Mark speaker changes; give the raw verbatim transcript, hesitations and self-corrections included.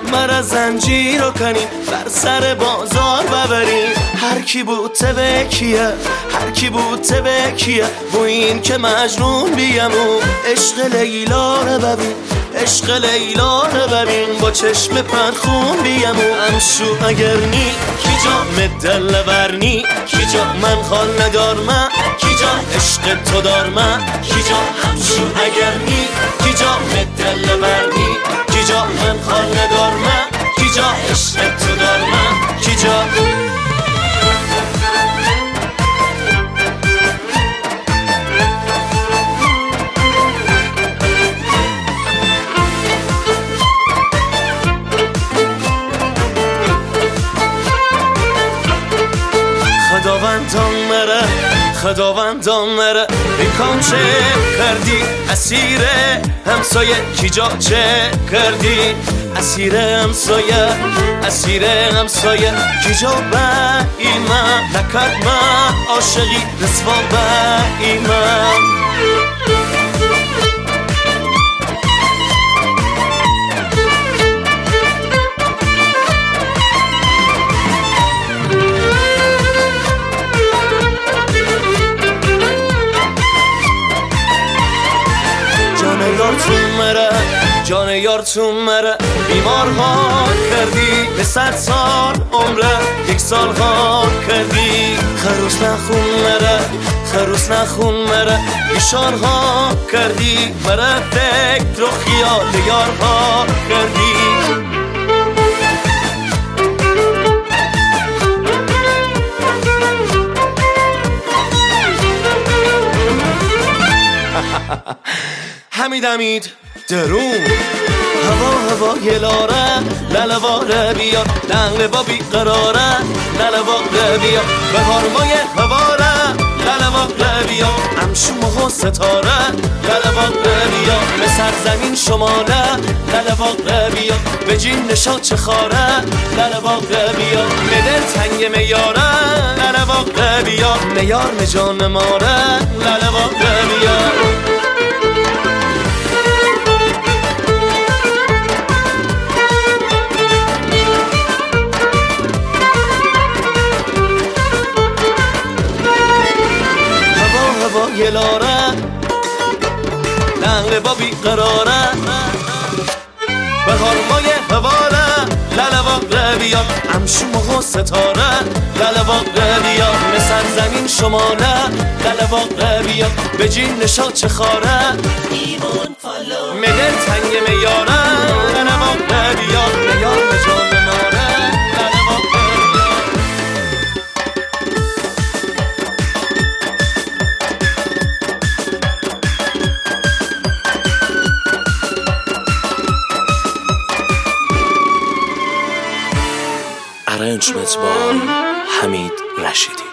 Speaker 1: مرا زنجیر رو کنیم بر سر بازار ببریم. هر کی بود تبکیه هر کی بود تبکیه و این که مجنون بیمو عشق لیلا رو ببین عشق لیلا رو ببین با چشم پرخون بیمو امشو اگر نی کی جا مدل ورنی کی جا من خال ندارم کی جا عشق تو دارم کی جا همشو اگر نی کی جا مدل ورنی کی جا من خال ندارم کی جا عشق تو دارم کی جا. خداوندان مره خداوندان مره بیکان چه کردی اسیر همسایه کی جا چه کردی اسیر همسایه اسیر همسایه کی جا با ایمان نکرد من عاشقی رسوا با ایمان. جان یار تو مره بیمار ها کردی به صد سال عمره یک سال ها کردی خروس نخون مره خروس نخون مره ایشان ها کردی مره فکر و خیال یار ها کردی. حمید امید درون هوا هوا گلاره لالواره بیار لنگ با بیقراره لالواره بیار به هرمای هواره لالواره بیار امشو مخو ستاره لالواره بیار به سرزمین شماله لالواره بیار به جین نشا چه خاره لالواره بیار مدل تنگ میاره لالواره بیار میار مجان ماره لالواره بیار. گلاره لنگ با بیقراره به هرمای هواره لالواره بیار امشو مخو ستاره لالواره بیار به سرزمین شماله لالواره بیار به جین نشا چه خاره مدل تنگ میاره لالواره بیار میار مجان ماره لالواره بیار. Arrangement by Hamid Rashidi.